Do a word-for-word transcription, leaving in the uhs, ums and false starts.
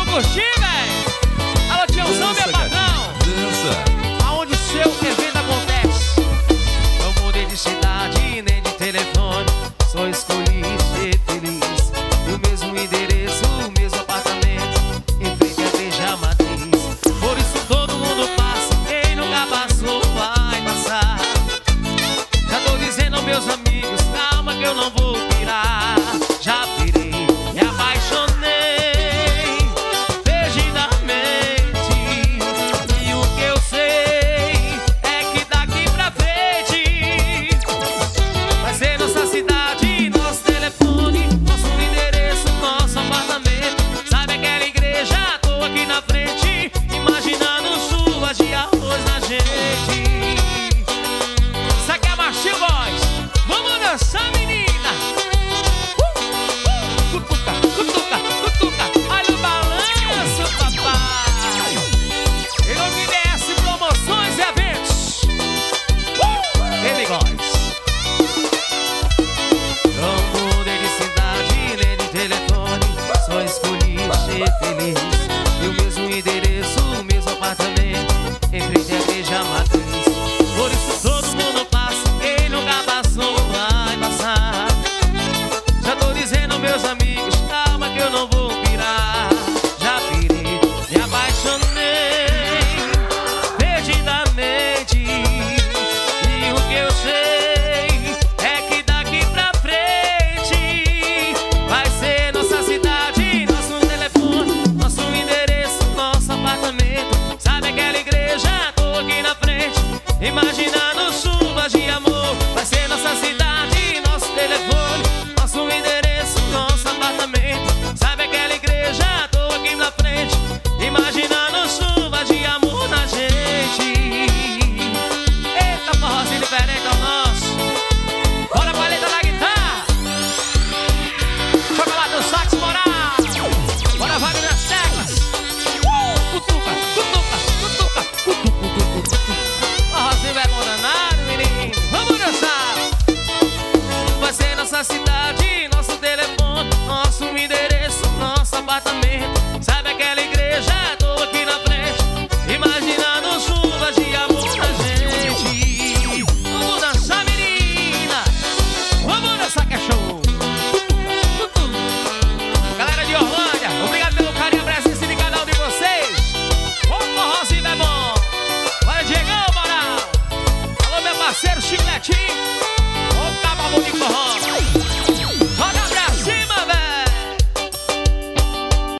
curtir, velho. Alô, tiozão, meu patrão. Dança. Aonde o seu evento acontece. Não mudei de cidade, nem de telefone. Só escolhi ser feliz. E o mesmo endereço, o mesmo apartamento, em frente à igreja matriz. Por isso todo mundo passa, quem nunca passou vai passar. Já tô dizendo aos meus amigos, calma que eu não vou pirar. Já virei, me apaixonei perdidamente. E o que eu sei é que daqui pra frente vai ser nossa cidade, nosso telefone, nosso endereço, nosso apartamento. Sabe aquela igreja? Tô aqui na frente, imaginando chuvas de arroz na gente. Isso aqui é Martinho Voz. Vamos dançar, menina. Cutuca, cutuca, cutuca. Olha o balanço, papai. Em nome D S Promoções e Eventos. Uh! Ele gosta. Não mudei de cidade, nem de telefone. Só escolhi ser feliz. E o mesmo endereço, o mesmo apartamento, em frente à igreja matriz. Por isso todo mundo passa, quem nunca passou vai passar. Já tô dizendo aos meus amigos, calma que eu não vou pirar. Já pirei, me apaixonei perdidamente. E o que eu sei é que daqui pra frente vai ser nossa cidade, nosso telefone, nosso endereço, nosso apartamento. Sabe aquela igreja? Tô aqui na frente, imaginando chuvas de amor. Vai ser nossa cidade, nosso telefone, nosso endereço, nosso apartamento. Sabe aquela igreja? Tô aqui na frente, imaginando chuvas de amor na gente. Eita, forrozinho diferente ao nosso. Bora, paleta na guitarra. Chocolate no sax moral. Bora, vaga nas teclas. Uh! Cutuca, cutuca, cutuca, cutuca, cutuca. Forrozinho vai bom danado, menino. Vamos dançar. Vai ser nossa cidade, nosso telefone, nosso endereço, nosso apartamento. Sabe aquela igreja? Tô aqui na frente, imaginando chuvas de amor na gente. Vamos dançar, menina. Vamos dançar que é show. Galera de Orlândia, obrigado pelo carinho, a presença de cada um de vocês. Ô, forrozinho é bom. Bora, Diegão, moral. Alô, meu parceiro Chicletinho.